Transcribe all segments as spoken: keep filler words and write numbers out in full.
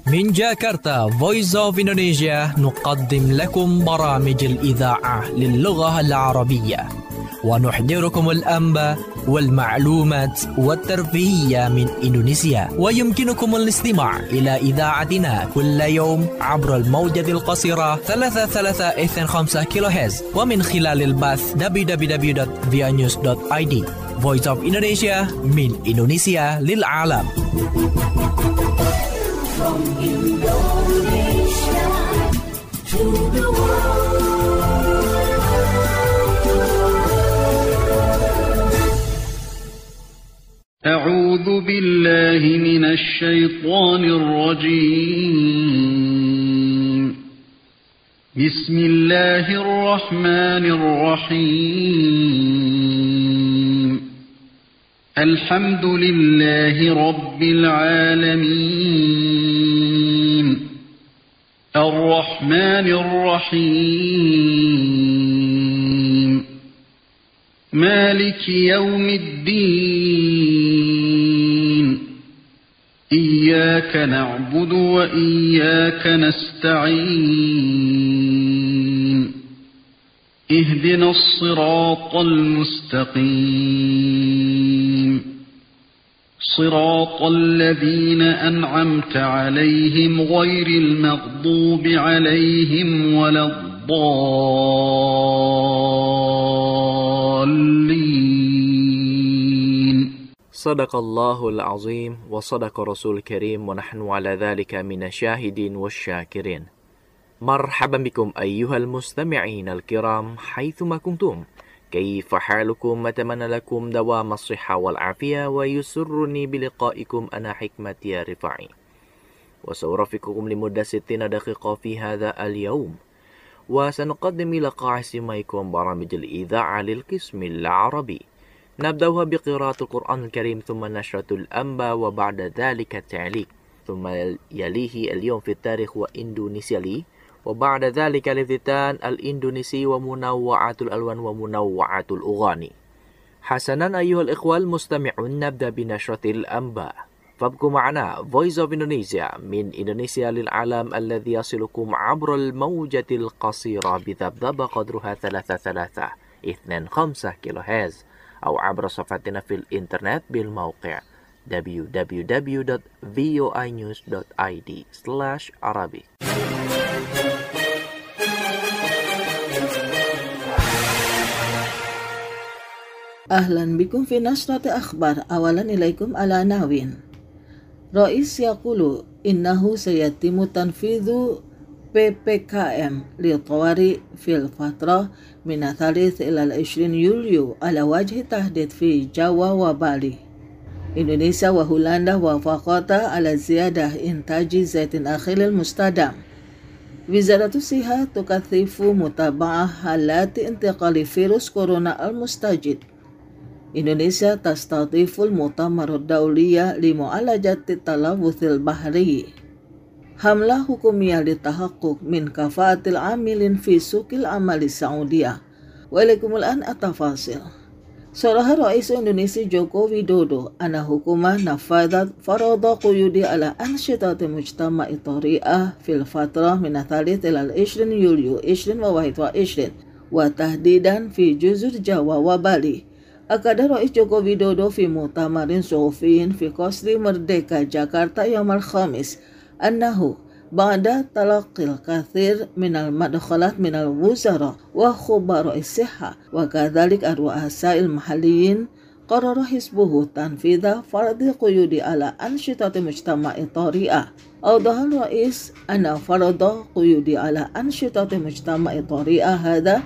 من جاكرتا Voice of Indonesia نقدم لكم برامج الإذاعة للغة العربية ونحضركم الأنباء والمعلومات والترفيهية من إندونيسيا. ويمكنكم الاستماع إلى إذاعتنا كل يوم عبر الموجة القصيرة ثلاثة ثلاثة اثنين خمسة كيلو هرتز ومن خلال البث دبليو دبليو دبليو دوت via news دوت i d. Voice of Indonesia من إندونيسيا للعالم. From Indonesia to the world. أعوذ بالله من الشيطان الرجيم. بسم الله الرحمن الرحيم. الحمد لله رب العالمين. الرحمن الرحيم. مالك يوم الدين. إياك نعبد وإياك نستعين. اهدنا الصراط المستقيم. صراط الذين أنعمت عليهم غير المغضوب عليهم ولا الضالين. صدق الله العظيم وصدق رسول الكريم ونحن على ذلك من الشاهدين والشاكرين. مرحبا بكم أيها المستمعين الكرام حيثما كنتم. كيف حالكم؟ أتمنى لكم دوام الصحة والعافية ويسرني بلقائكم أنا حكمة يا رفاعي وسأرافقكم لمدة ستين دقيقة في هذا اليوم وسنقدم لقاء سماعكم برامج الإذاعة للقسم العربي. نبدأها بقراءة القرآن الكريم ثم نشرة الأنباء وبعد ذلك التعليق ثم يليه اليوم في التاريخ وإندونيسيا لي وبعد ذلك الافتتان الإندونيسي ومنوعات الألوان ومنوعات الأغاني. حسنا أيها الإخوة المستمعون، نبدأ بنشرة الأنباء. فابقوا معنا Voice of Indonesia من إندونيسيا للعالم الذي يصلكم عبر الموجة القصيرة بذبذبة قدرها ثلاثة ثلاثة اثنين خمسة كيلو هرتز أو عبر صفحتنا في الإنترنت بالموقع دبليو دبليو دبليو دوت فيو اي نيوز دوت اي دي سلاش عربي. أهلا بكم في نشرة أخبار. أولا إليكم العناوين. رئيس يقول إنه سيتم تنفيذ بي بي كي إم للطوارئ في الفترة من الثالث إلى العشرين يوليو على وجه تهديد في جاوا وبالي. إندونيسيا وهولندا وافقتا على زيادة إنتاج زيت النخيل المستدام. وزارة الصحة تكثف متابعة حالات انتقال فيروس كورونا المستجد. إندونيسيا تستضيف المؤتمر الدولي لمعالجة التلوث البحري. حملة حكومية للتحقق من كفاءة العاملين في سوق العمل السعودية. وإليكم الآن التفاصيل. صرح رئيس إندونيسيا جوكو ويدودو أن الحكومة نفذت فرض قيود على أنشطة المجتمع الطارئة في الفترة من الثالث إلى العشرين يوليو ألفين وواحد وعشرين وتحديدا في جزر جاوا وبالي. أكد رئيس جوكو ويدودو في مؤتمر صحفي في قصر مردeka جاكرتا يوم الخميس أنه بعد تلقي الكثير من المداخلات من الوزراء وخبراء الصحة وكذلك الرؤساء المحليين قرر حزبه تنفيذ فرض قيود على أنشطة المجتمع الطارئة. أوضح الرئيس أن فرض قيود على أنشطة المجتمع الطارئة هذا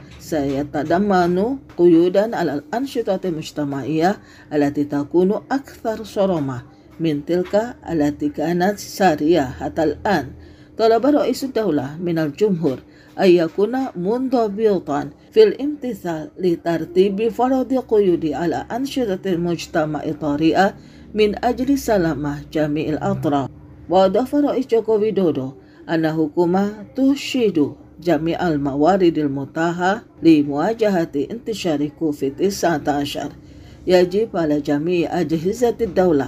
سيتضمن قيودا على الأنشطة المجتمعية التي تكون أكثر صرامة من تلك التي كانت سارية حتى الآن. طلب رئيس الدولة من الجمهور أن يكون منضبطا في الامتثال لترتيب فرض قيود على أنشطة المجتمع الطارئة من أجل سلامة جميع الأطراف. وأضاف رئيس جوكو ويدودو أن الحكومة ترشد جميع الموارد المتاحة لمواجهة انتشار كوفيد تسعة عشر. يجب على جميع أجهزة الدولة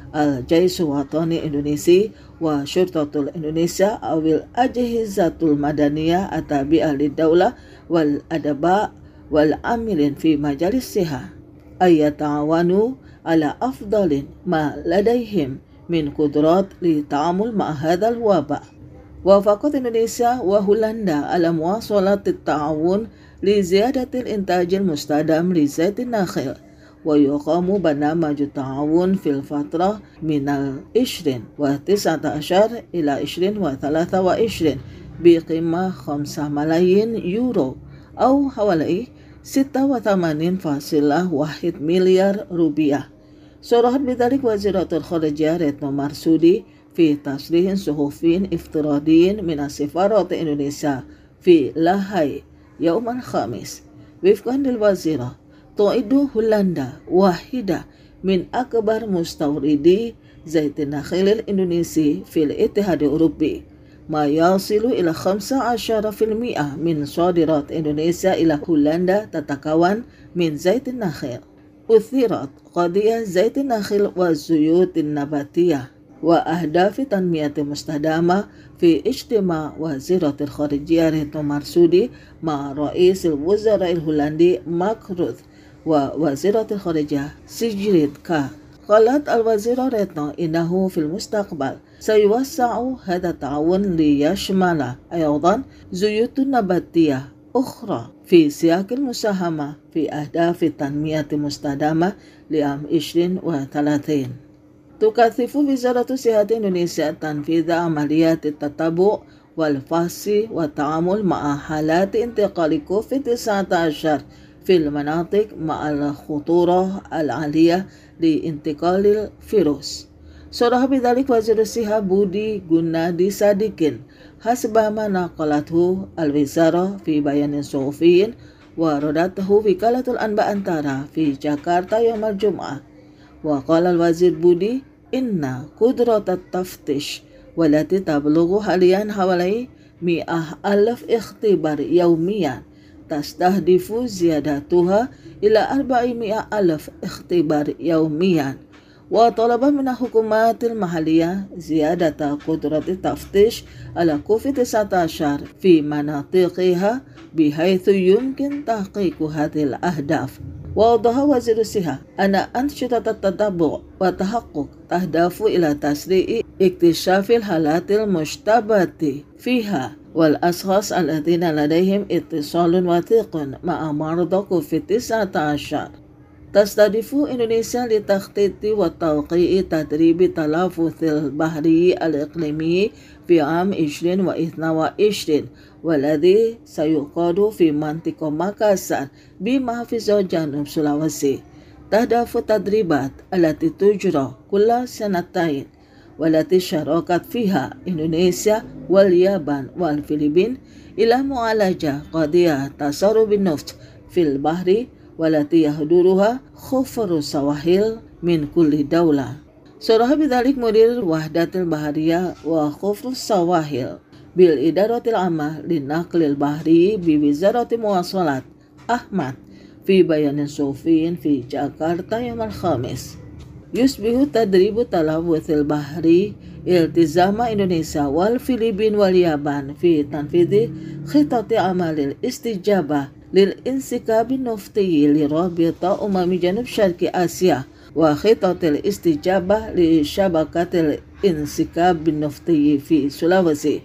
Al-Jaish Watani Indonesia wa Syurtatul Indonesia awil ajhizatul madaniyah atabi'ah lid-daulah wal adaba wal amilin fi majalis siha ayata'awanu ala afdalin ma ladaihim min qudrat li ta'amul ma hadzal waba. Wafaqat Indonesia wa Hulanda ala muwasalat at-ta'awun li ziyadatil intajil mustadam li zaitin nakhil wa yuqamu barnamaj ta'awun fil fatrah minal ishrin wa tis'ata ashar ila ishrin wa thalatha wa ishrin biqimah khamsa malayin euro au hawalai sita wa thamanin fasilah wahid miliar rupiah. Surahat bidzalik Waziratul Kharijiyah Retno Marsudi fi tasrihin suhufin iftiradin min as-Safarat Indonesia fi Lahai yauman khamis wifqan lil wazirah tu'idu Hulanda wahida min akbar mustawridi zaitin nakhil Indonesia fil Ittihad Europi ma yasilu ila khamsa ashara fil mi'ah min sadirat Indonesia ila Hulanda tatakawan min zaitin nakhil. Uthirat qadiyah zaitin nakhil wa zuyutin nabatiyah wa ahdafi tanmiyati mustadama fi ijtima Waziratul Kharijiyah Retno Marsudi ma Ra'isul Wuzara'il Hulandi Mark Rutte wa Waziratul Kharijiyah Sigrid K. Qalat al-Wazirah Retno innahu fil mustaqbal sayuwassa'u hadha ta'awun li yashmala aydan zuyutun nabatiyah ukhra fi siyaqil musahama fi ahdafi tanmiyati mustadama li am ishrin wa thalathin. Tukathifu Wizaratu Sihat Indonesia tanfidha amaliyat at-tatabu' wal fahsi wa ta'amul ma'a halati intiqali covid sembilan belas fil manatik ma'al khuturah al-aliyah li intiqalil virus. Surah bidzalik Wazir Siha Budi Gunadi Sadikin hasbama naqalathu al-wizarah fi bayanin suhufiyin wa radatuhu Wikalatul Anba Antara fi Jakarta yaumal Jum'ah. Wa qala al-Wazir Budi inna qudrat at-taftish walati tablughu haliyan hawalai mi'ah alaf ikhtibar yaumiyan tastahdifu ziyadatuha ila arba'i mi'ah alaf ikhtibar yaumiyan wa talaba min hukumatil mahaliyah ziyadata qudrati taftish ala covid sembilan belas fi manatiqiha bihaythu yumkin tahqiqu hadhil ahdaf. وأوضح وزير الصحة أن أنشطة التتبع والتحقق تهدف إلى تسريع اكتشاف الحالات المشتبهة فيها والأشخاص الذين لديهم اتصال وثيق مع مرضى كوفيد تسعة عشر. تستهدف إندونيسيا لتخطيط وتوقيع تدريب التلفظ البحري الإقليمي في عام عشرين واثنين وعشرين والذي سيقاد في منطقة مakassar بمحافظة جنوب سلawesi. تهدف التدريبات التي تجرى كل سنتين والتي شاركت فيها إندونيسيا واليابان والفلبين إلى معالجة قضية تسرب النفط في البحر والتي يحضرها خفر السواحل من كل دولة. صرح بذلك مدير وحدة البحرية وخفر السواحل بالإدارة العامة للنقل البحري بوزارة المواصلات أحمد في بيان صحفي في جاكرتا يوم الخميس. يشبه تدريب التلوث البحري التزام إندونيسيا والفلبين واليابان في تنفيذ خطة عمل الاستجابة للانسكاب النفطي لرابطة أمم جنوب شرق آسيا وخطة الاستجابة لشبكة الانسكاب النفطي في سلاوسي.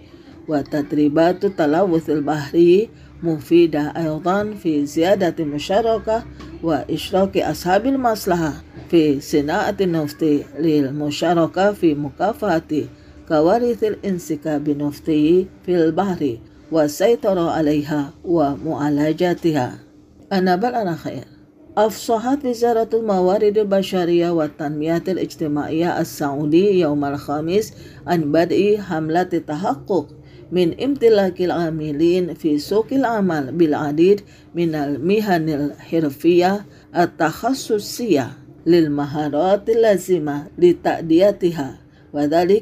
وتدريبات التلوث البحري مفيدة أيضا في زيادة المشاركة وإشراك أصحاب المصلحة في صناعة النفط للمشاركة في مكافحة كوارث الانسكاب النفطي في البحر والسيطرة عليها ومعالجتها. النبأ الأخير. أفصحت وزارة الموارد البشرية والتنمية الاجتماعية السعودي يوم الخميس عن بدء حملة تحقق من امتلاك العاملين في سوق العمل بالعديد من المهن الحرفية التخصصية للمهارات اللازمة لتأديتها، وذلك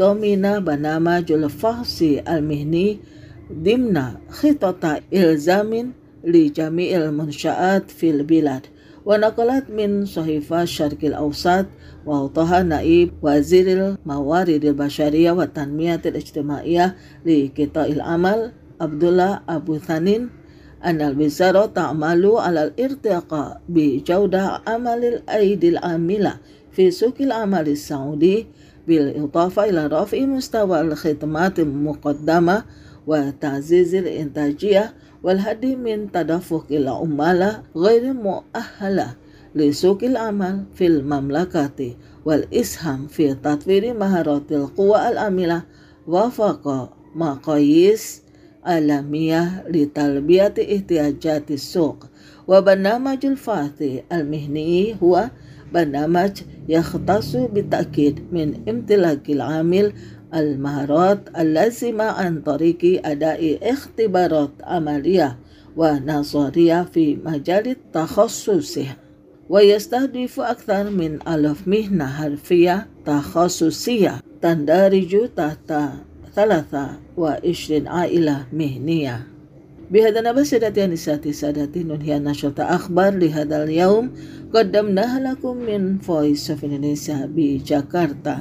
ضمن برنامج الفحص المهني ضمن خطة إلزام لجميع المنشآت في البلاد. ونقلت من صحيفة الشرق الأوسط وأوضح نائب وزير الموارد البشرية والتنمية الاجتماعية لقطاع العمل عبد الله أبو ثانين أن الوزارة تعمل على الارتقاء بجودة عمل الأيدي العاملة في سوق العمل السعودي بالإضافة إلى رفع مستوى الخدمات المقدمة وتعزيز الإنتاجية والحد من تدفق العمالة غير مؤهلة لسوق العمل في المملكة والإسهام في تطوير مهارات القوى العاملة وفق مقاييس عالمية لتلبية احتياجات السوق. وبرنامج الفاتح المهني هو برنامج يختص بالتأكيد من امتلاك العامل المهارات اللازمة عن طريق أداء اختبارات عملية ونظرية في مجال التخصص، ويستهدف أكثر من ألف مهنة حرفية تخصصية تندرج تحت ثلاثة وعشرين عائلة مهنية. بهذا نبأ سادتي نساتي سادتي ننهي نشرة أخبار لهذا اليوم قدمناها لكم من Voice of Indonesia بجاكرتا.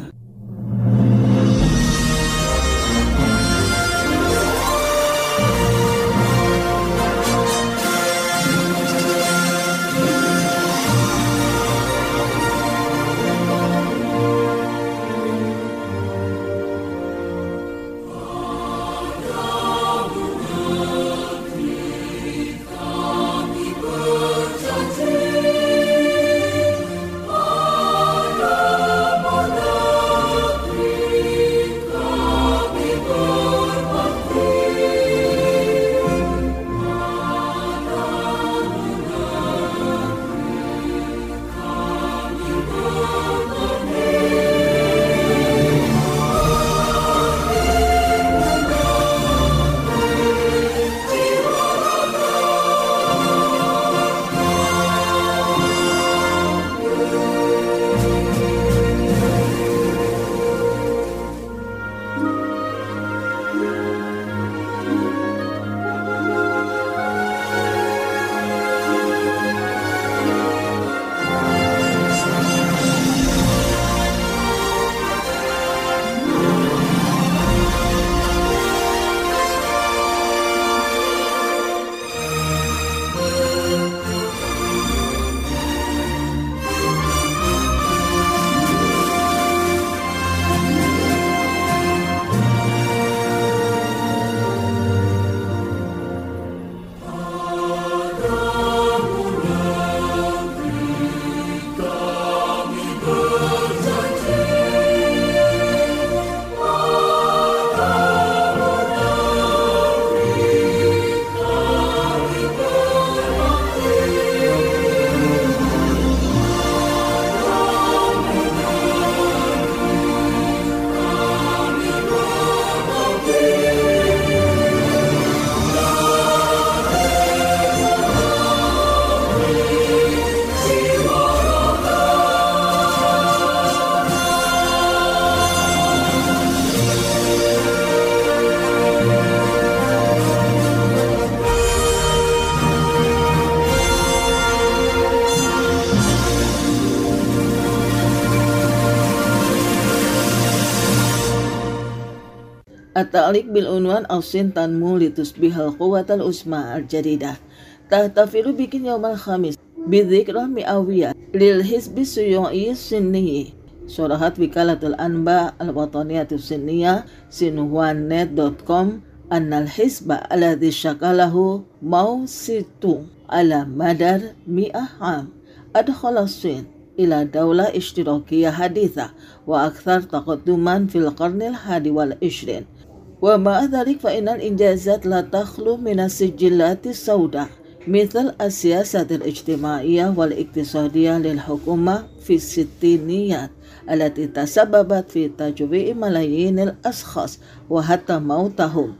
التعليق بالعنوان الصين تنمو لتصبح القوة العظمى الجديدة. تحتفل بكين يوم الخميس بذكرى مئوية للحزب الشيوعي الصيني. صرحت وكالة الأنباء الوطنية الصينية سينهوان نت دوت كوم أن الحزب الذي شكله ماو سي تونغ على مدار مئة عام أدخل الصين إلى دولة اشتراكية حديثة وأكثر تقدما في القرن الحادي والعشرين. ومع ذلك فإن الإنجازات لا تخلو من السجلات السوداء مثل السياسة الاجتماعية والاقتصادية للحكومة في الستينيات التي تسببت في تجويع ملايين الأشخاص وحتى موتهم،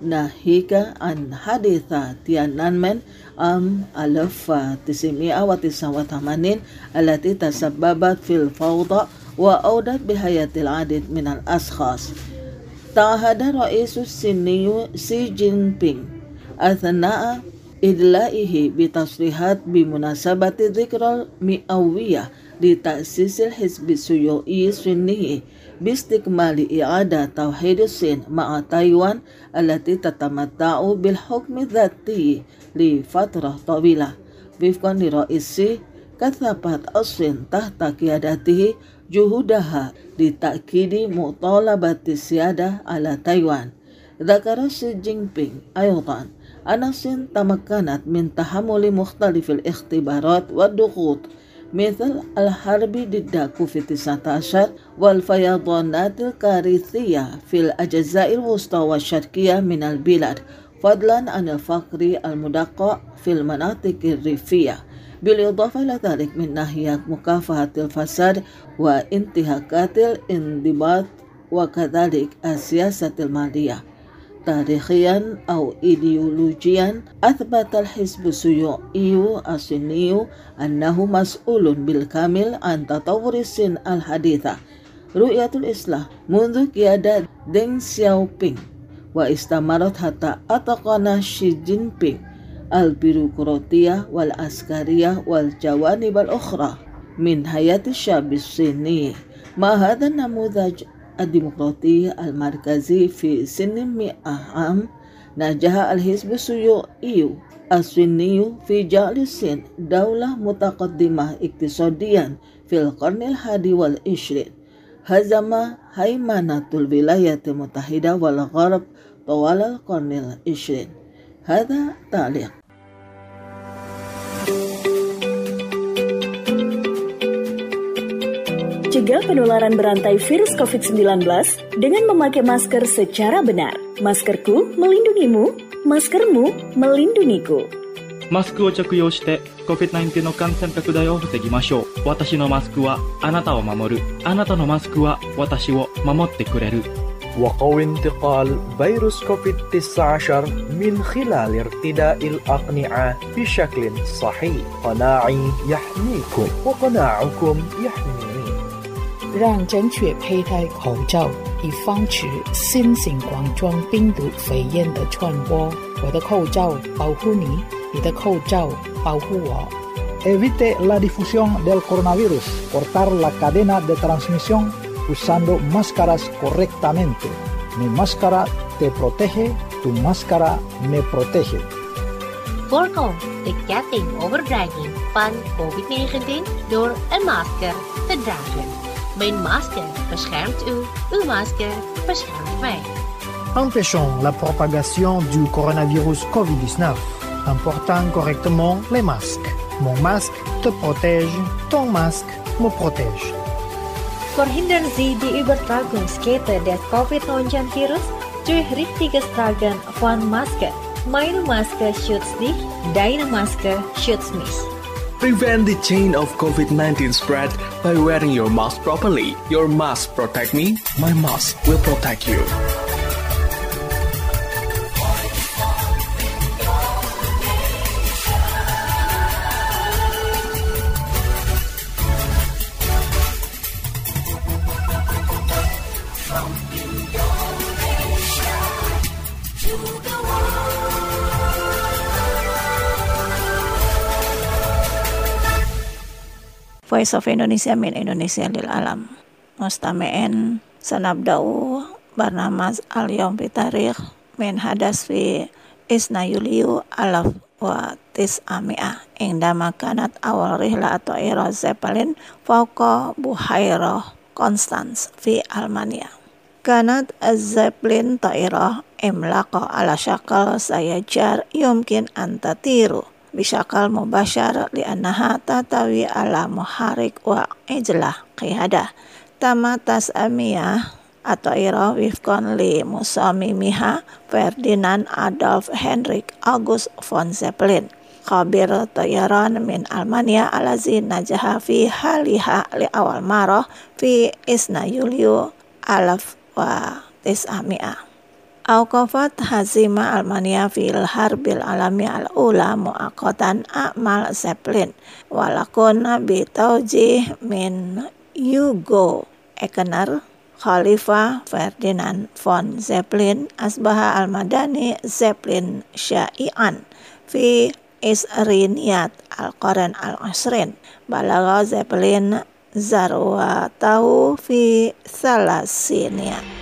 ناهيك عن حادثة تيانانمن عام ألف وتسعمائة وتسعة وثمانين التي تسببت في الفوضى وأودت بحياة العديد من الأشخاص. تعهد رئيس الصيني شي جين بينغ أثناء idla'ihi bitasrihat bimunasabati dzikral mi'awiyah di ta'sisil hizbi suyu'i sunnihi bistikmali i'ada tauhid sin ma'a Taiwan allati tatamatta'u bil hukmi dzati li fatrah tawilah wifqan li ra'isi kathabat as-Sin tahta qiyadatihi juhudaha li ta'kidi mu'talabati siyadah ala Taiwan. Dzakara Xi Jinping aydan anna Sin tamakkanat min tahammuli mukhtalifil ikhtibarat wa dughut مثل الحرب ضد كوفيد تسعة عشر والفيضانات الكارثية في الأجزاء الوسطى والشرقية من البلاد فضلا عن الفقر المدقع في المناطق الريفية بالإضافة إلى ذلك من ناحية مكافحة الفساد وانتهاكات الانضباط وكذلك السياسة المالية. تاريخيا أو إيديولوجيا أثبت الحزب الشيوعي الصيني أنه مسؤول بالكامل عن تطور الصين الحديثة رؤية الإصلاح منذ قيادة دeng Xiaoping واستمرت حتى أتقن شي جين بينغ البيروقراطية والعسكرية والجوانب الأخرى من حياة الشعب الصيني. مع هذا النموذج الديمقراطي المركزي في سن مئة عام نجح الحزب الشيوعي الصيني في جعل الصين دولة متقدمة اقتصاديا في القرن الحادي والعشرين. هزم هيمنة الولايات المتحدة والغرب طوال القرن العشرين. هذا تعليق. Cegah penularan berantai virus covid sembilan belas dengan memakai masker secara benar. Maskerku melindungimu, maskermu melindungiku. マスクを着用して コビッドナインティーン の感染拡大を防ぎましょう。私のマスクはあなたを守る。あなたのマスクは私を守ってくれる。 وقوي انتقال فيروس كوفيد تسعة عشر من خلال ارتداء الأقنعة بشكل صحيح. قناعي يحميكم وقناعكم يحميني. 让正确佩戴口罩，以防止新型冠状病毒肺炎的传播。我的口罩保护你，你的口罩保护我。 Evite la difusión del coronavirus. Cortar la cadena de transmisión usando máscaras correctamente. Mi máscara te protege, tu máscara me protege. Voorkom de ketting overdrijving van covid negentien door een masker te dragen. Mijn masker beschermt u, uw masker beschermt mij. Empêchons la propagation du coronavirus covid dix-neuf en portant correctement les masques. Mon masque te protège, ton masque me protège. Verhindern Sie die Übertragungskette des covid neunzehn Virus durch richtiges Tragen von Maske. Meine Maske schützt dich, deine Maske schützt mich. Prevent the chain of covid nineteen spread by wearing your mask properly. Your mask protect me, my mask will protect you. Voice of Indonesia min Indonesia lil alam. Mustami'in sanabda'u barnamaz al-yawm fi tarikh min hadas fi isna yuliu alaf wa tis'ami'ah indama kanat awal rihla atau ira Zeppelin fauqa buhairah Konstanz fi Almania. Kanat az-Zeppelin ta'irah imlaqa ala syakal sayajar yumkin antatiru bishakal mubashar li'annaha tatawi ala muharik wa ijlah qiyadah tamatas amiyah atau ira wifkon li musamimiha Ferdinand Adolf Henrik August von Zeppelin khabir tayaran min Almania alazi najaha fi haliha li awal marah fi isna yuliu alaf wa tis'ami'ah. Awqafat hazima Almania fil harbil alami al-ula mu'aqatan a'mal Zeppelin walakun bitawjih min Hugo Ekener Khalifah Ferdinand von Zeppelin asbaha al-madani Zeppelin syai'an fi isriniyat al-Qarn al-Ashrin. Balagha Zeppelin zarwatahu fi thalasiniyat.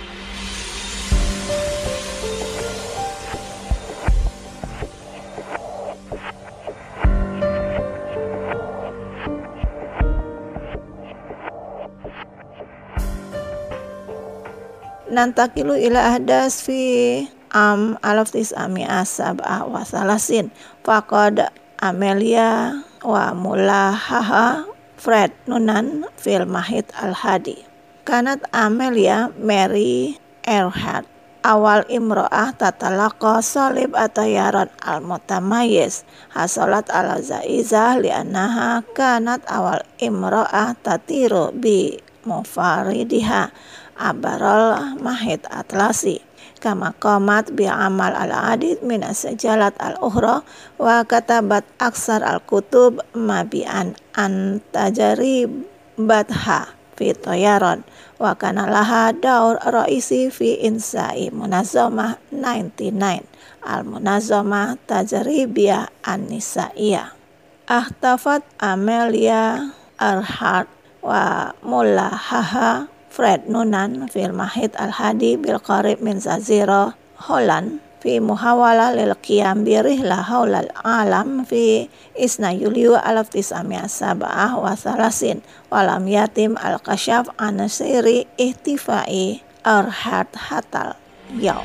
Nantakilu ila ahdas fi am alaf tis'ami'ah sab'ah wa salasin faqad Amelia wa mulahaha Fred Nunan fil Mahid al-Hadi. Kanat Amelia Mary Earhart awal imro'ah tatalaqa salib atayaron al-mutamayiz hasolat ala zaizah li'annaha kanat awal imro'ah tatiru bi mufaridiha abarol Mahid Atlasi kama qamat bi amal al-adid min as-sajalat al-ukhra wa katabat aksar al-kutub mabi'an an tajribatha fi tayaron wa kana laha daur raisi fi insai munazzamah sembilan puluh sembilan al-munazzamah tajribiyah an-nisaiyah. Ahtafat Amelia Earhart wa mulahaha Fred Nunan fil Mahid al-Hadi bil qarib min Zazira Holland fi muhawala lil qiyam bi rihla haulal alam fi isna Yuliu alaf tis'ami'ah sab'ah wa salasin walam yatim al-kashaf an siri ihtifai Earhart hatal yaum.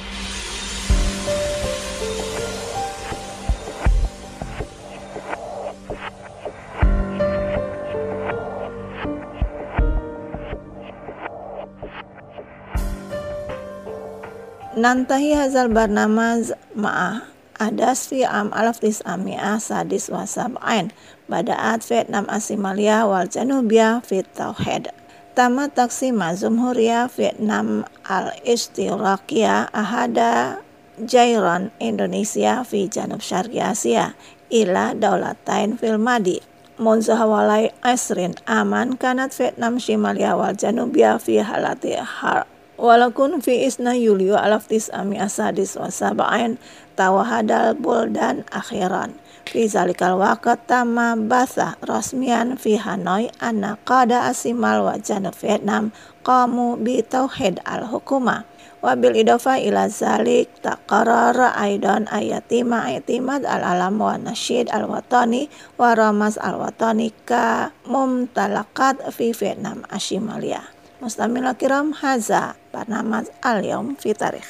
Nantahi hazal barnamaz ma'ah adas fi am alaf tis'ami'ah sadis wa sab'ain bada'at Vietnam Asimalia wal Janubia fi tauhid. Tama taksima Jumhuriyah Vietnam al-Istiraqiyah ahada Jairan Indonesia fi Janub Syarqi Asia ila daulatain fil madi. Munzu hawalai asrin aman kanat Vietnam Shimalia wal Janubia fi halati har walakun fi isna Yuliu alaf tis'ami'ah sadis wa sab'ain tawahadal buldan akhiran fi zalikal waqt tama batha rasmian fi Hanoi anna qada asimal wa janub Vietnam qamu bi tauhid al-hukuma wa bil idafa ila zalik taqarrara aidan ayatima i'timad al-alam wa nasyid al-watani wa ramas al-watani ka mumtalaqat fi Vietnam Ashimalia. Mustamil kiram haza barnamaz al-yaum fi tarikh.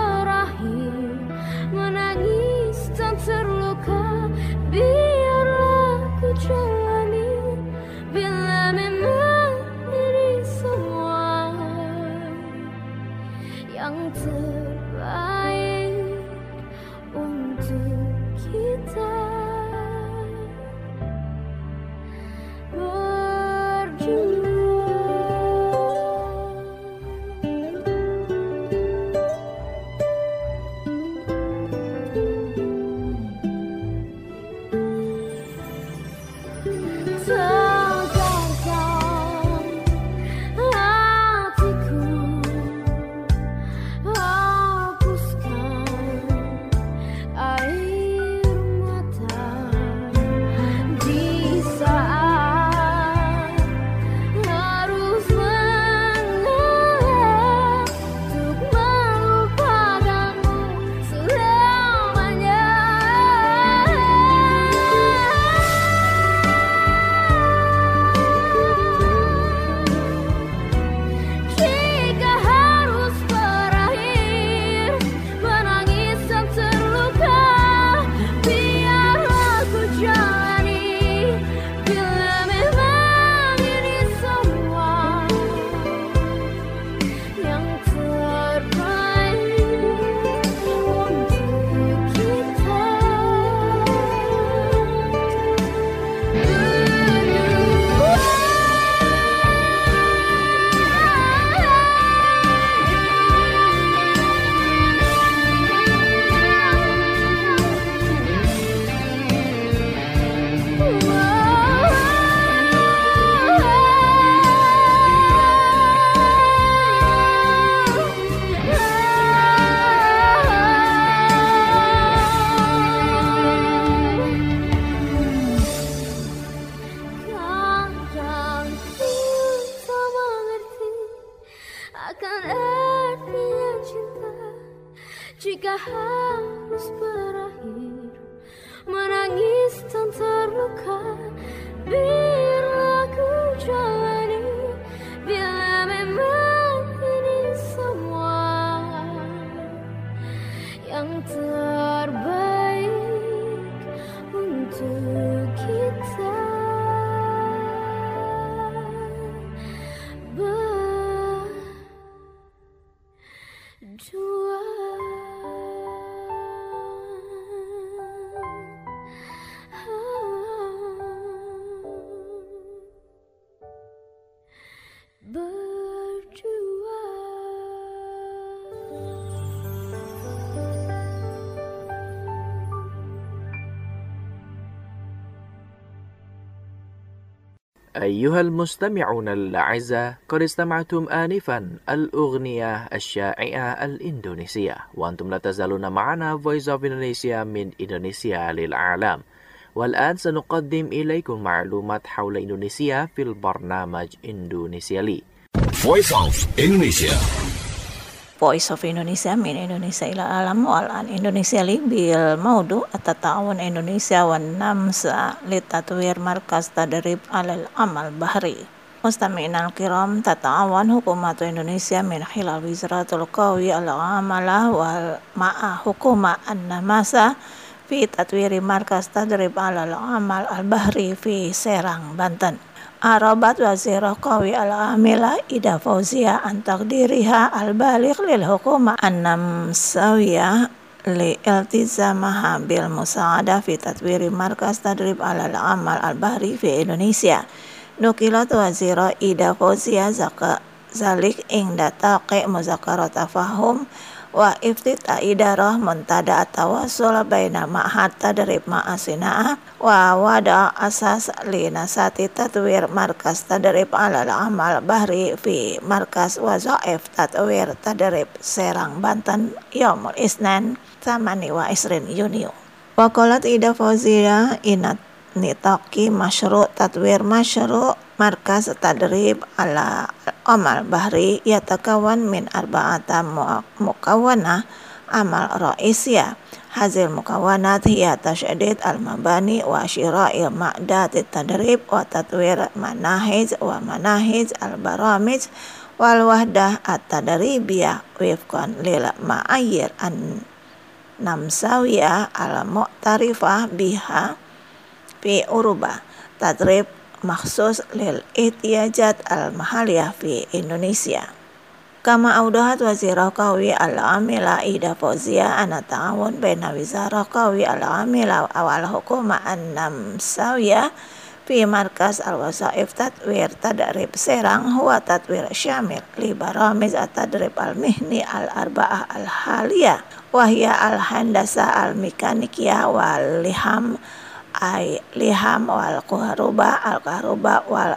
Biarlah hitam terluka, biarlah ku jalani. Bila memang ini semua yang terbaik untuk kita berdua. أيها المستمعون الأعزاء، قد استمعتم آنفا الأغنية الشائعة الإندونيسية، وأنتم لا تزالون معنا Voice of Indonesia من إندونيسيا للعالم. والآن سنقدم إليكم معلومات حول إندونيسيا في البرنامج إندونيسيا لي. Voice of Indonesia. Voice of Indonesia min Indonesia ila alam wal an Indonesia li bil maudu at-ta'awun Indonesia wan namsa li tatwir markas tadrib alal amal bahri. Mustami'in al-kiram, tata'awan hukumatu Indonesia min khilal wizratul qawi al-amalah wal ma'a hukuma an-namasa fi tatwiri markas tadrib alal amal al-bahri fi Serang, Banten. Arabat wazirah qawi al-amila Ida Fauzia an taqdiriha al-baligh lil hukuma an-namsawiyah li iltizamaha bil musa'adah fi tatwiri markas tadrib alal amal al-bahri fi Indonesia. Nukilat wazirah Ida Fauzia zaka zalik ing dataqi muzakarat tafahum wa iftita idarah muntada at-tawassul baina ma'had tadrib ma'asina'ah wa wada asas li nasati tatwir markas tadrib alal amal bahri fi markas wazaif tatwir tadrib Serang, Banten yaumul isnan thamani wa isrin Yunio. Wa qalat Ida Fauzia inat nitaqi masyru' tatwir masyru' markas tadrib ala amal bahri yatakawan min arba'ata mukawana amal ra'isiyah. Hazil mukawanat hiya tasydid al-mabani wa syira'il ma'dat tadrib wa tatwir manahij wa manahij al-baramij wal wahdah at-tadribiyah wifqan lil ma'ayyir an-namsawiyah al-mu'tarifah biha fi uruba tadrib maksus lil ihtiyajat al-mahaliyah fi Indonesia. Kama audahat wazirah qawi al-amila Ida Fauzia ana ta'awun baina wizarah qawi al-amila awal hukuma an-namsawiyah fi markas al-wasaif tatwir tadrib Serang huwa tatwir syamil li baramiz at-tadrib al-mihni al-arba'ah al-haliyah wa hiya al-handasa al-mekanikiyah wal liham ay liham wal karuba al karuba wal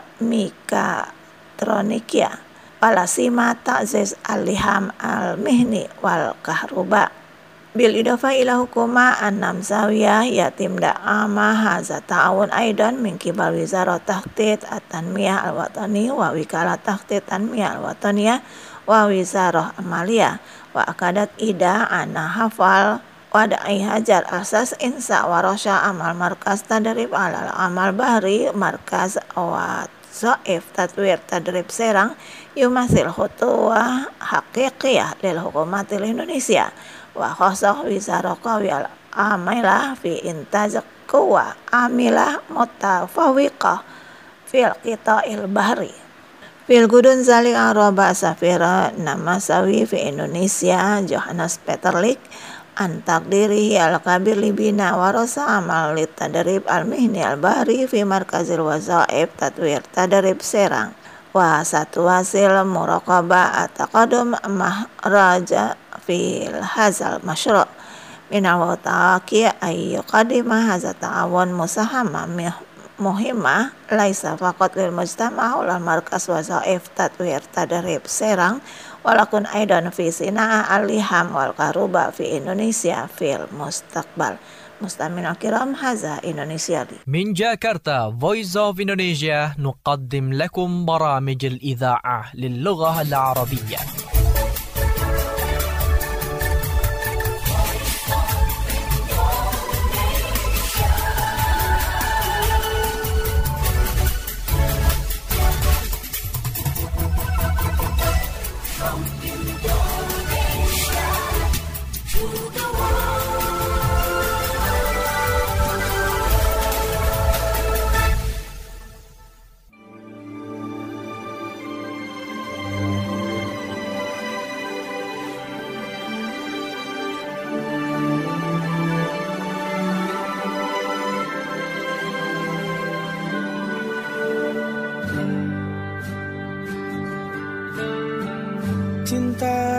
mikatronikia wala sima ta'ziz al liham al mihni wal karuba bil idafa ila hukuma an-namsawiyah yatim da'ama haza ta'awun aidan min kibal wizarah tahdid at-tanmiyah al-watani wa wikalah tahdid tanmiyah al-wataniyah wa wizarah amaliyah wa akadat Ida ana hafal Wada'i hajar asas insa warasya amal markas tadrib alal amal bahri markas wazaif tatwir tadrib Serang yumasil khutuwah haqiqiyah lil hukumatil Indonesia wa khasah wizarah qawi al amilah fi intaj quwa amilah mutafawiqah fil qita'il bahri fil gudun zalik araba safira namasawi fi Indonesia Johannes Peterlik an takdirihi al-kabir libina warasa amal lit tadrib al-mihni al-bahri fi markazil wazaif tatwir tadrib Serang wa satu hasil muraqabah at-taqadum mahraja fil hazal masyru' min al-wataqi ay yuqaddima hadza ta'awun musahama muhimmah laisa faqat lil mujtama' wal markaz wazaif tatwir tadrib Serang walakun aidan fi sinaa al-liham wal karuba fi Indonesia fil mustaqbal. مستمعينا الكرام هذا إندونيسيا لي. من جاكرتا Voice of Indonesia نقدم لكم برامج الإذاعة للغة العربية.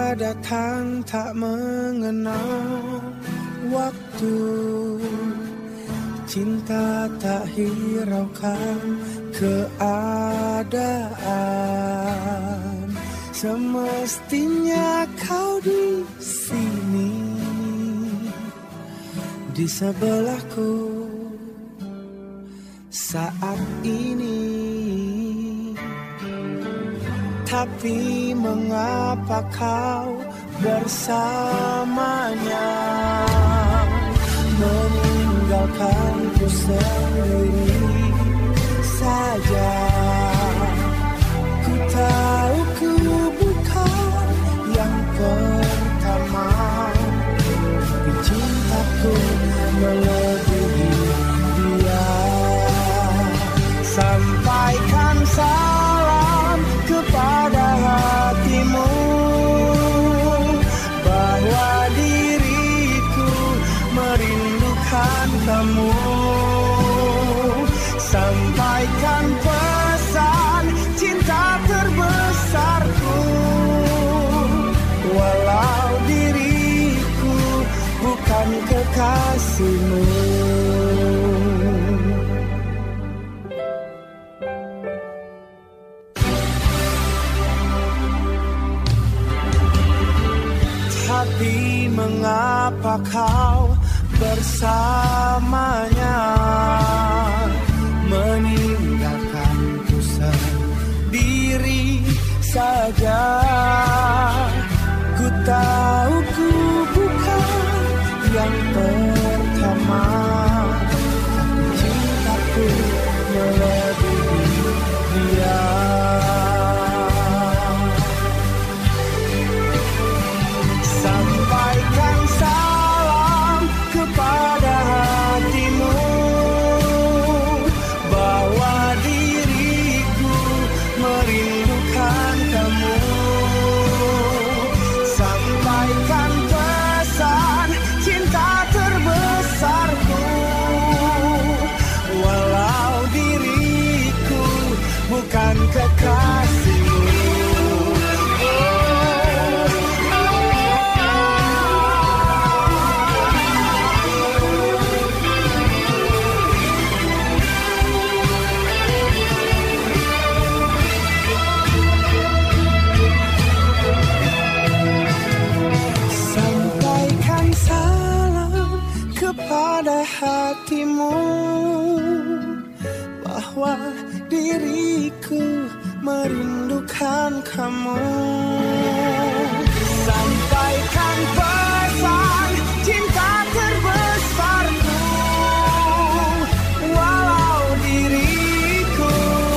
datang tak mengenal waktu, cinta tak hiraukan keadaan. Semestinya kau di sini, di sebelahku saat ini. Tapi mengapa kau bersamanya, meninggalkanku sendiri saja? Ku tahu ku bukan yang pertama, tapi cintaku melebihi dia. Sampaikan salam kepada hatimu bahwa diriku merindukan kamu. Sampaikan pesan cinta terbesarku, walau diriku bukan kekasihmu. Tapi mengapa kau bersamanya, meninggalkanku sendiri saja? Ku tahu ku bukan yang pertama, tapi cintaku melebihi dia. Sampaikan salam kepada hatimu bahwa diriku merindukan kamu. Sampaikan pesan cinta terbesarku, walau diriku bukan kekasihmu. Pada hatimu bahwa diriku merindukan kamu. Sampaikan pesan cinta terbesarku, walau diriku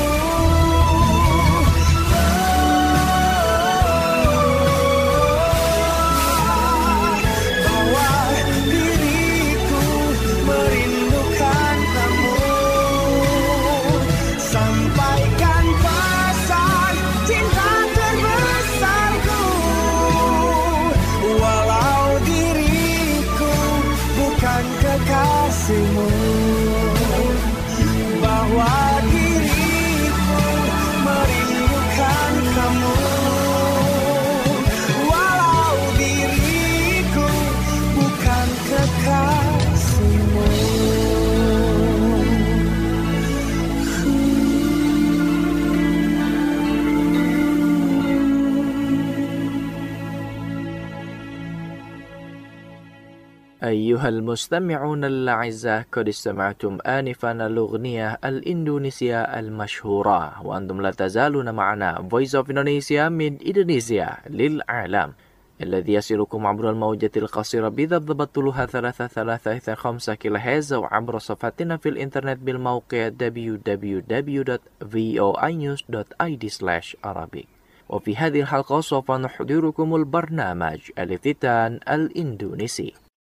kekasihmu, bahwa diriku merindukan kamu, walau diriku bukan kekasihmu. أيها المستمعون الأعزاء قد استمعتم آنفا الأغنية الإندونيسية المشهورة وأنتم لا تزالون معنا Voice of Indonesia من إندونيسيا للعالم الذي يصلكم عبر الموجة القصيرة بضبط طولها ثلاثة ثلاثة خمسة كيلو هرتز وعبر صفحتنا في الإنترنت بالموقع دبليو دبليو دبليو دوت فوي نيوز دوت آي دي سلاش عربي. وفي هذه الحلقة سوف نحضركم البرنامج الافتتان الإندونيسي.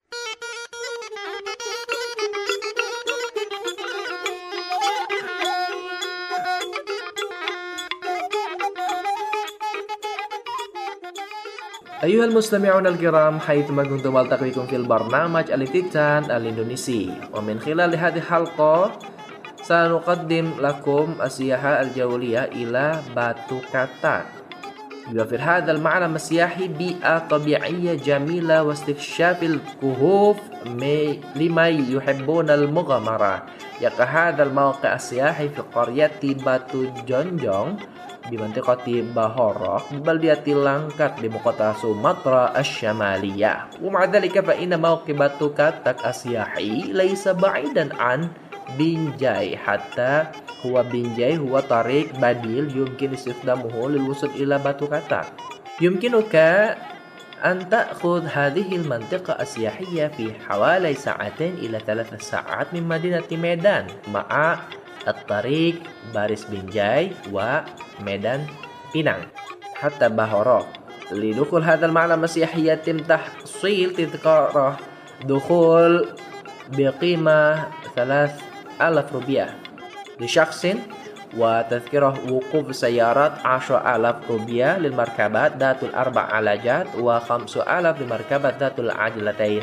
أيها المستمعون الكرام حيثما كنتم ألتقيكم في البرنامج الافتتان الإندونيسي ومن خلال هذه الحلقة سنقدم لكم السياحة الجولية إلى Batu Katak. يوفر هذا المعلم السياحي بيئة طبيعية جميلة واستكشاف الكهوف لمن يحبون المغامرة. يقع هذا الموقع السياحي في قرية باتو جونجong di منطقة باهورة ببلدة لانكات بمقاطعة سومطرة الشمالية. ومع ذلك فإن موقع باتو كاتك السياحي ليس بعيدا عن بنجاي، حتى هو بنجاي هو طريق بديل يمكن استخدامه للوصول إلى باتو كاتك. يمكنك أن تأخذ هذه المنطقة السياحية في حوالي ساعتين إلى ثلاث ساعات من مدينة ميدان مع الطريق باريس بنجاي وميدان بينang حتى باهورة. لدخول هذا المعلم السياحي يتم تحصيل تذكرة دخول بقيمة ثلاث آلاف روبيا لشخص، وتذكرة وقوف سيارات عشرة آلاف روبيا للمركبات ذات الأربع عجلات وخمس آلاف للمركبات ذات العجلتين.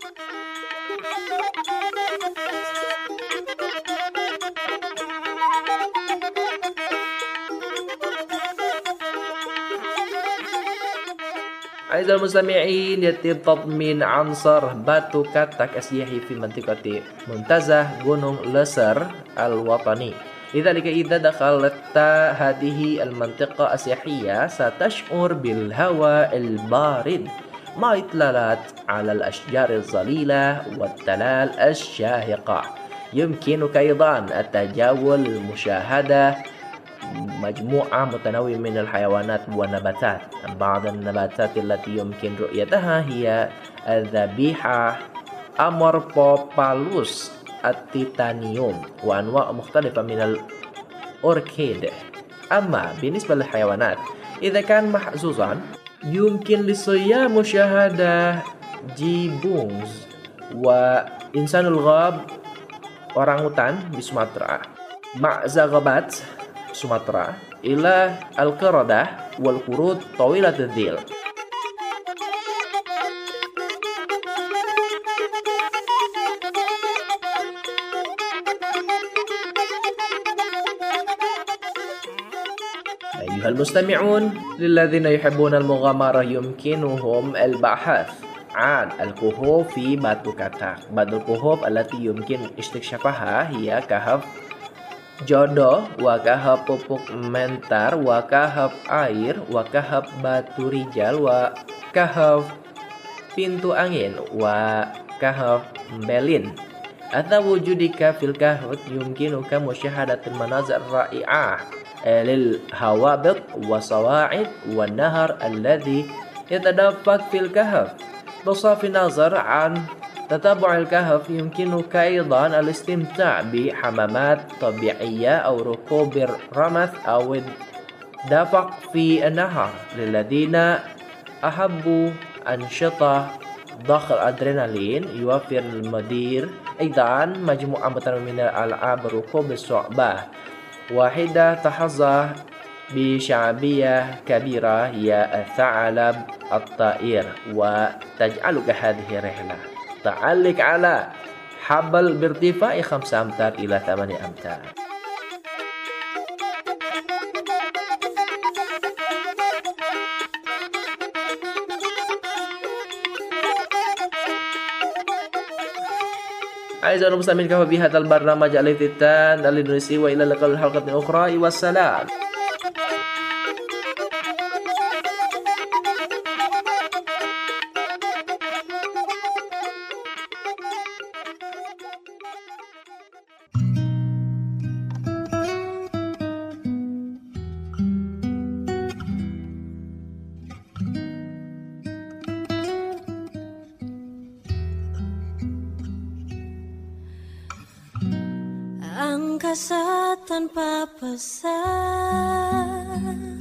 أعزائي المستمعين، يتم تضمين عنصر باتو كاتك السياحي في منطقة منتزه غونونغ لسر الوطني. لذلك إذا دخلت هذه المنطقة السياحية ستشعر بالهواء البارد مع إطلالات على الأشجار الظليلة والتلال الشاهقة. يمكنك أيضا التجول لمشاهدة مجموعة متنوعة من الحيوانات والنباتات. بعض النباتات التي يمكن رؤيتها هي الذبيحة أموربوبالوس التيتانيوم وأنواع مختلفة من الأوركيد. أما بالنسبة للحيوانات، إذا كان محظوظا يمكن للسياح مشاهدة جيبونز وإنسان الغاب orangutan di Sumatera مع زغبات سومطرة إلى القردة والقرود طويلة الذيل. أيها المستمعون، للذين يحبون المغامرة يمكنهم البحث عن الكهوف في باتو كاتك. بعض الكهوف التي يمكن استكشافها هي كهف Jodoh, wakahap pupuk mentar, wakahap air, wakahap batu rijal, wakahap pintu angin, wakahap belin. Atau wujudika fil kahf yumkinuka musyahadatul manazir ra'i'ah lil hawabit wa sawa'id wa nahar alladhi yatadaffaq fil kahf. بصرف النظر عن تتبع الكهف يمكنك أيضا الاستمتاع بحمامات طبيعية أو ركوب الرمث أو الدفق في النهر. للذين أحبوا أنشطة ضخ الأدرينالين يوفر المدير أيضا مجموعة متنوعة من الألعاب ركوب الصعبة. واحدة تحظى بشعبية كبيرة هي الثعلب الطائر، وتجعلك هذه الرحلة تعلق على حبل بارتفاع خمسة أمتار إلى ثمانية أمتار. أعزائي المستمعين، كفى بهذا البرنامج الافتتان الإندونيسي، وإلى اللقاء الحلقة الأخرى، والسلام. Angkasa tanpa pesan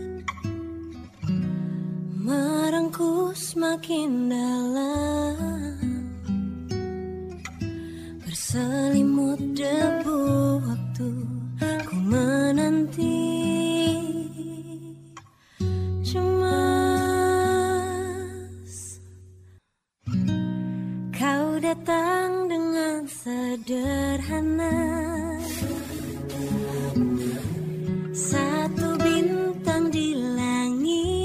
merengkuh semakin dalam, berselimut debu waktu ku menanti. Cemas kau datang dengan sederhana, satu bintang di langit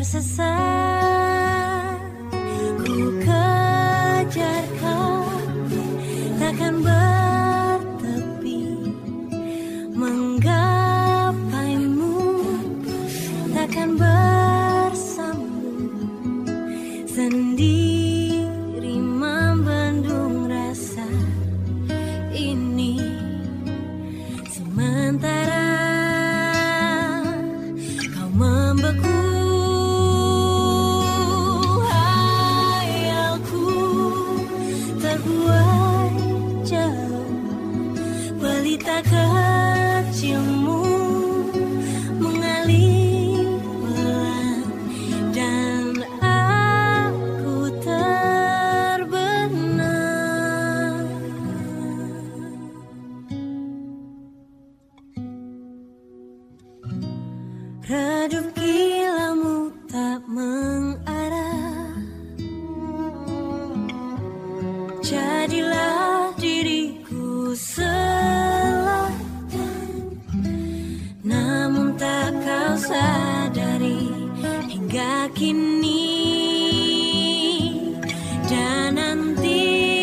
tersesat, ku kejar kau, takkan bertepi, menggapaimu, takkan bersambung, sendiri membendung rasa ini. Sementara kau membeku, hayalku terbuai jauh, pelita kecilmu mengalir pelan, dan aku terbenam. Redup kilamu tak mengarah, jadilah diriku selatan, namun tak kau sadari hingga kini dan nanti.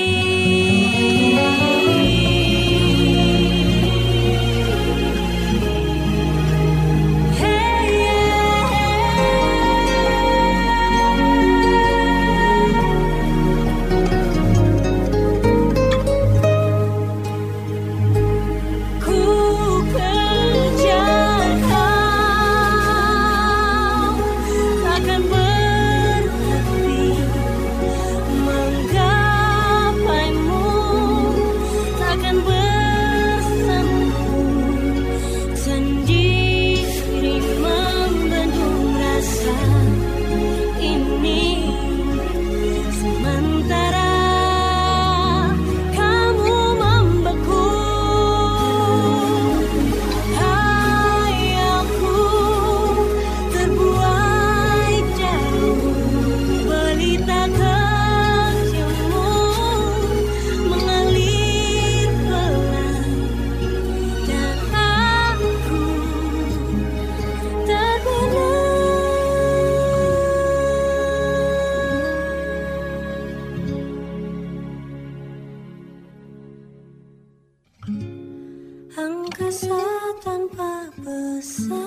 Angkasa tanpa pesan.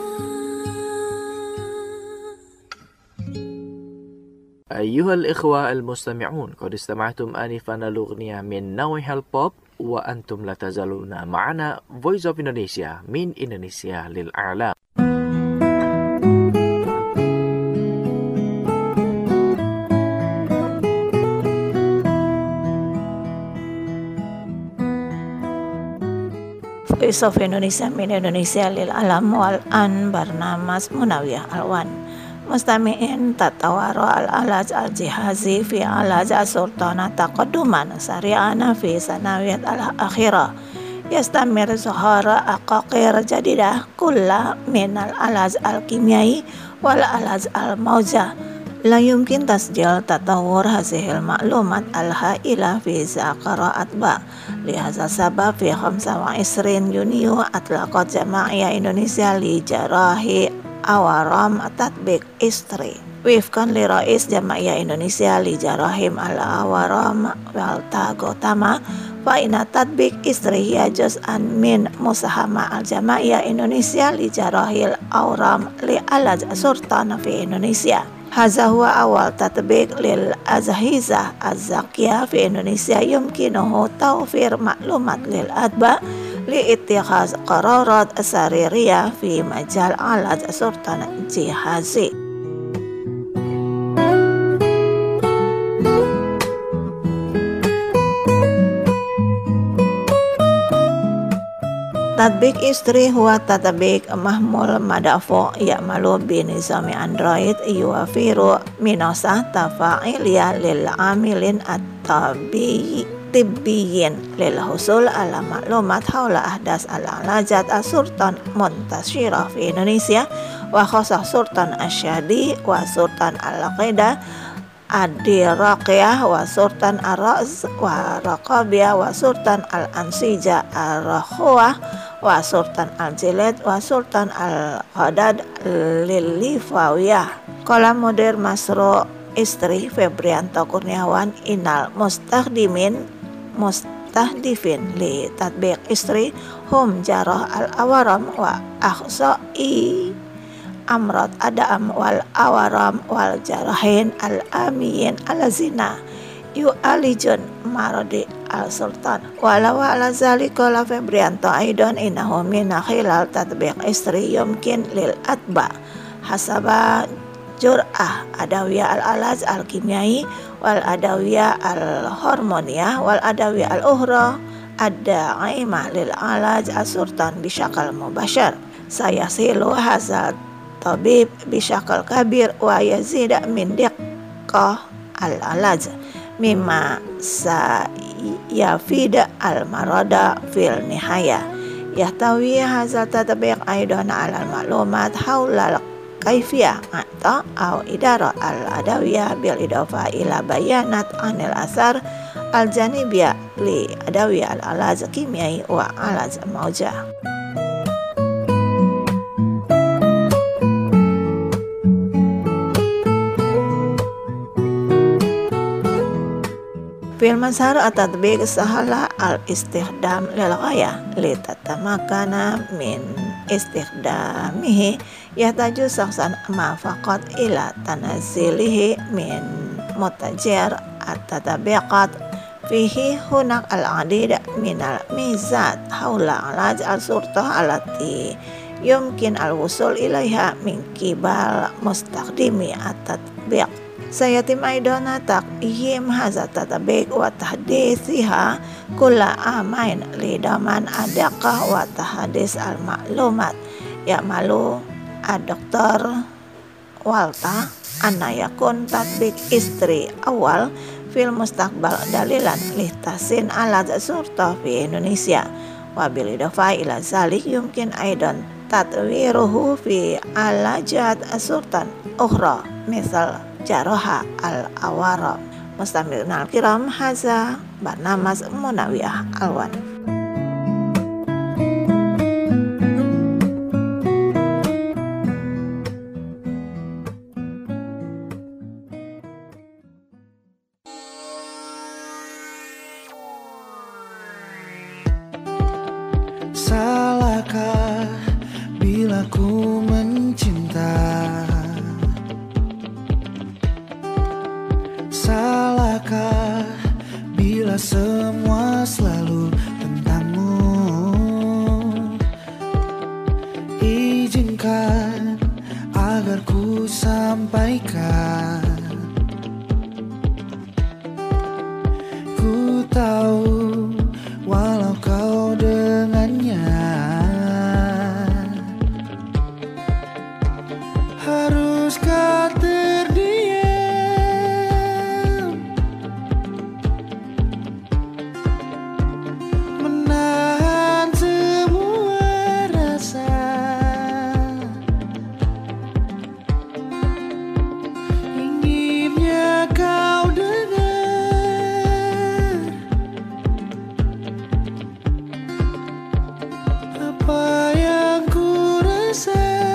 أيها الإخوة المستمعون، قد استمعتم آنفا الأغنية من نوع البوب، وأنتم لا تزالون معنا Voice of Indonesia من إندونيسيا للأعلام. Voice of Indonesia min Indonesia lil alam wal an barnamas Munawiyah Alwan mustami'in tatawaro al-alaj al-jihazi fi alaj as-sultana taqadduman sari'ana fi sanawiyat al-akhirah yastamir zuhara aqaqir jadidah kulla min al-alaj al-kimyai wal alaj al-mawjah. La yumkin tasjil tatawur hazihil maklumat al-ha'ila fi zaqara'at ba. Lihaza sabab fi khamsa wa isrin Yuniyu atlaqat Jama'iyah Indonesia li jarahi awaram tatbik istri. Wifkan li rais Jama'iyah Indonesia li jarahim al-awaram wal tagotama fa ina tatbik istri hiya juz'an min musahama al-Jama'iyah Indonesia li jarahil awram li alaj sultana fi Indonesia. Hadza huwa awal tatbiq lil azhizah az-zakiyah fi Indonesia yumkinuhu tawfir maklumat lil adba li ittikhaz qararat saririyah fi majal alaj sultan jihazi. Tatbik istri huwa tatbik mahmul madafu ya'malu bi nizami Android yuwafiru minasah tafa'iliyah lil amilin at-tabi tibbiyin lil husul ala maklumat hawla ahdas al-alajat as-sultan muntashirah fi Indonesia wa khasah sultan asyadi wa sultan al-aqida Ad-Diraqiyah wa Sultan Ar-Raz wa Raqabiyah wa Sultan Al-Ansija Ar-Rakhuwah wa Sultan Al-Jilid wa Sultan Al-Qadad Lilifawiyah. Kolam Mudir Masro Istri Febrianto Kurniawan Inal Mustakhdimin Mustahdifin li tatbiq istri hum jarah al-awaram wa akhsa'i amrad ada'am wal awaram wal jarahin al-amiyin al-zina yu'alijun maradi al-sultan walau ala zalika la Febrianto aidon innahu min khilal tatbiq istri yumkin lil atba hasaba jur'ah adawiyah al-alaz al-kimyai wal adawiyah al-hormoniyah wal adawiyah al-ukhra ad-da'imah lil alaz as-sultan bisyakal mubashar sayasilu hazal tabib bisyakal kabir wa yazida min diqqah al-alaz mimma sayafida al-marada fil nihaya yahtawi hazal tatbiq aidan ala al-maklumat hawla kaifiyah atau au idara al-adawiyah bil idafa ila bayanat anil asar al-janibiyah li adawiyah al-alaz kimiyai wa alaz maujah. Fil mazhar at-tatbiq sahala al-istikhdam lil ghayah li tatamakana min istikhdamihi yahtaju saksan ma faqat ila tanazilihi min mutajir at-tatabiqat fihi hunak al-adid min al-mizat hawla alaj al-surtah alati yumkin al-wusul ilaiha min kibal mustakhdimi at-tatbiq sayatim aidona taqyim hadza tatbiq wa tahdithiha kulla amain lidaman adaqah wa tahdis al-maklumat ya malu ad-doktor Walta anna yakun tatbiq istri awal fil mustaqbal dalilan lihtasin ala surta fi Indonesia wa bil idafa ila zalik yumkin aidan tatwiruhu fi alajat as-sultan ukhra misal jaroha al-awara. Mustami'un al-kiram haza barnamas Munawiyah Alwan. Salahkah bila ku mencinta? Salahkah bila semua selalu tentangmu? Izinkan agar ku sampaikan. Ku tahu walau kau dengannya haruskah terdiam menahan semua rasa inginnya kau dengar apa yang ku rasa.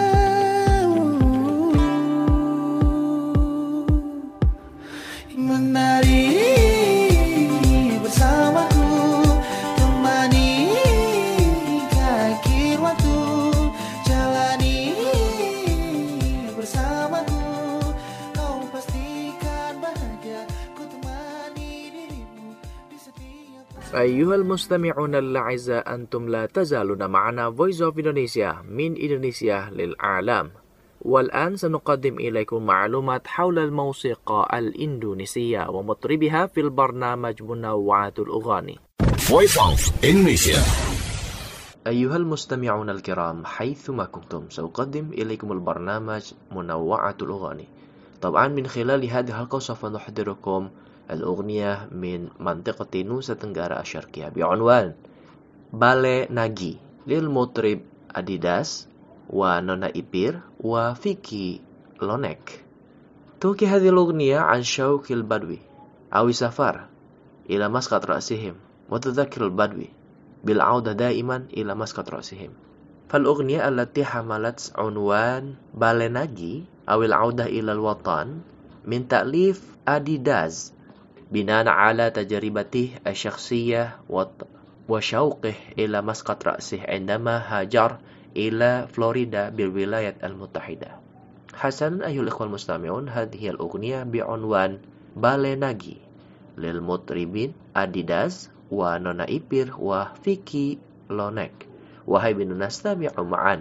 Menari bersamaku, temani akhir waktu, jalani bersamaku, kau pastikan bahagia, ku temani dirimu di setiap. Ayyuhal mustami'un al-a'izza antum la tazaluna ma'ana Voice of Indonesia min Indonesia lil a'lam. والآن سنقدم إليكم معلومات حول الموسيقى الإندونيسية ومطربها في البرنامج منوعات الأغاني. Voice of Indonesia. أيها المستمعون الكرام حيثما كنتم سأقدم إليكم البرنامج منوعات الأغاني. طبعا من خلال هذه الحلقة سوف نحضركم الأغنية من منطقة نوسا تنغارا الشرقية بعنوان بالي ناجي للمطرب أديداس ونونا إبير وفيكي لونك. تحكي هذه الأغنية عن شوق البدوي أو السفر إلى مسقط رأسهم وتذكر البدوي بالعودة دائما إلى مسقط رأسهم. فالأغنية التي حملت عنوان بالي ناجي أو العودة إلى الوطن من تأليف أديداز بناء على تجربته الشخصية وشوقه إلى مسقط رأسه عندما هاجر إلى فلوريدا بالولايات المتحدة. حسنا أيها الإخوة المستمعون، هذه الأغنية بعنوان بالي ناجي للمطربين أديداز ونونا إيبير وفيكي لونيك. وهي بنا نستمع معا.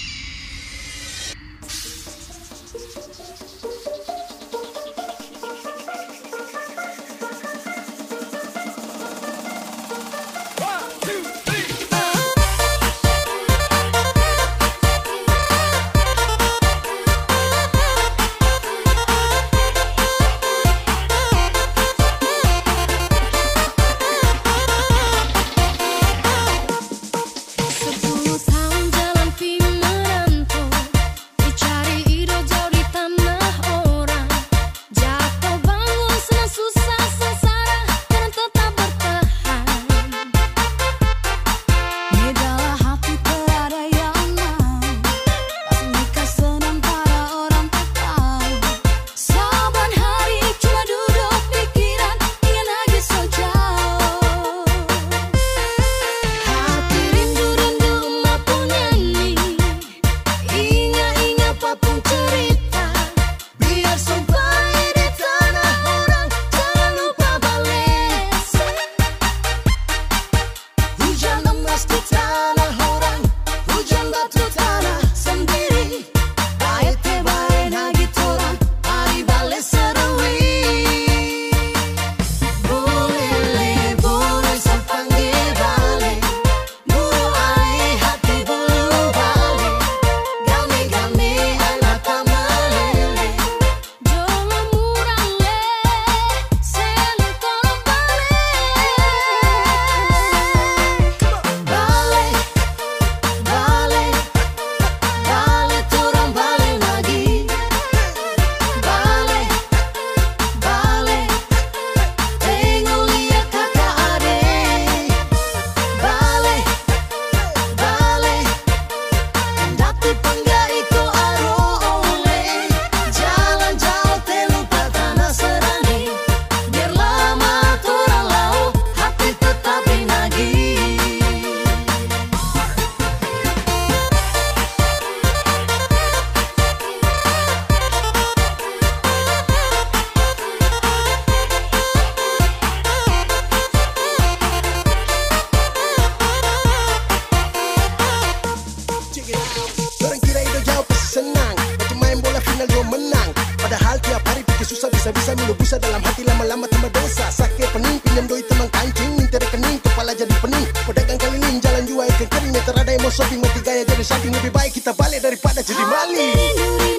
Bisa-bisa minum bisa dalam hati lama-lama tambah dosa. Sakit pening, pinjam doi teman kancing, minta rekening, kepala jadi pening. Pedagang keliling, jalan jual ikan kering, yang terada yang mau shopping, mati gaya jadi samping. Lebih baik kita balik daripada jadi maling.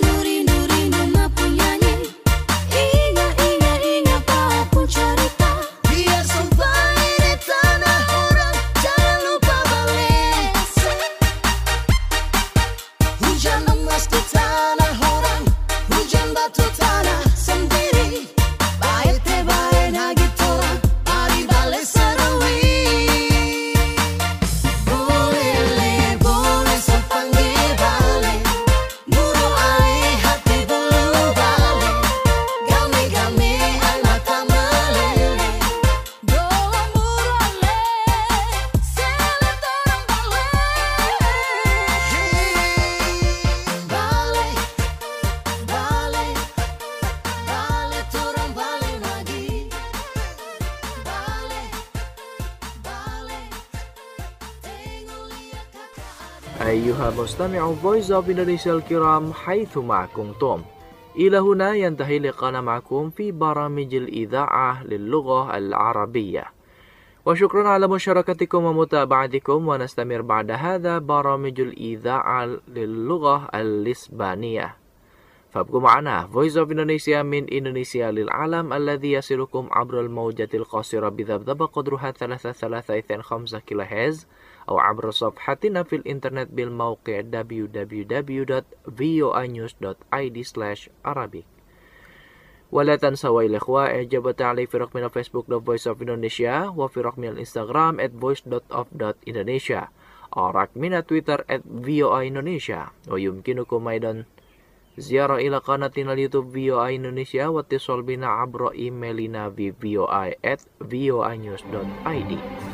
أيها المستمع Voice of Indonesia الكرام حيثما كنتم، إلى هنا ينتهي لقاءنا معكم في برامج الإذاعة للغة العربية، وشكرا على مشاركتكم ومتابعتكم. ونستمر بعد هذا برامج الإذاعة للغة الإسبانية، فابقوا معنا. Voice of Indonesia من إندونيسيا للعالم الذي يصلكم عبر الموجة القصيرة بذبذبة قدرها ثلاثة ثلاثة اثنين خمسة كيلو هرتز، أو عبر صفحتنا في الإنترنت بالموقع دبليو دبليو دبليو دوت فيو آي نيوز دوت آي دي سلاش عربي. ولا تنسوا يا الإخوة إعجاب وتعليق في رقمنا فيسبوك The Voice of Indonesia، وفي رقمنا الإنستغرام at voice dot of dot indonesia، أو رقمنا تويتر at voa indonesia. ويمكنكم أيضا Ziarah ila qanatina YouTube V O I Indonesia wa tisol bina abro emailina vi voi at voinews dot id.